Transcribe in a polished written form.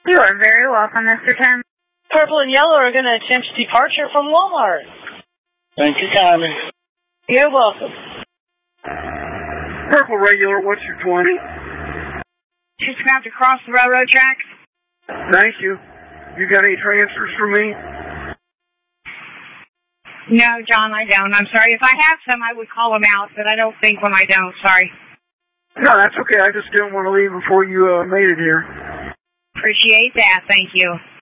You are very welcome, Mr. Tim. Purple and yellow are going to attempt departure from Walmart. Thank you kindly. You're welcome. Purple regular, what's your 20? Just about to cross the railroad tracks. Thank you. You got any transfers for me? No, John, I don't. I'm sorry. If I have some, I would call them out, but I don't think when I don't. Sorry. No, that's okay. I just didn't want to leave before you made it here. Appreciate that. Thank you.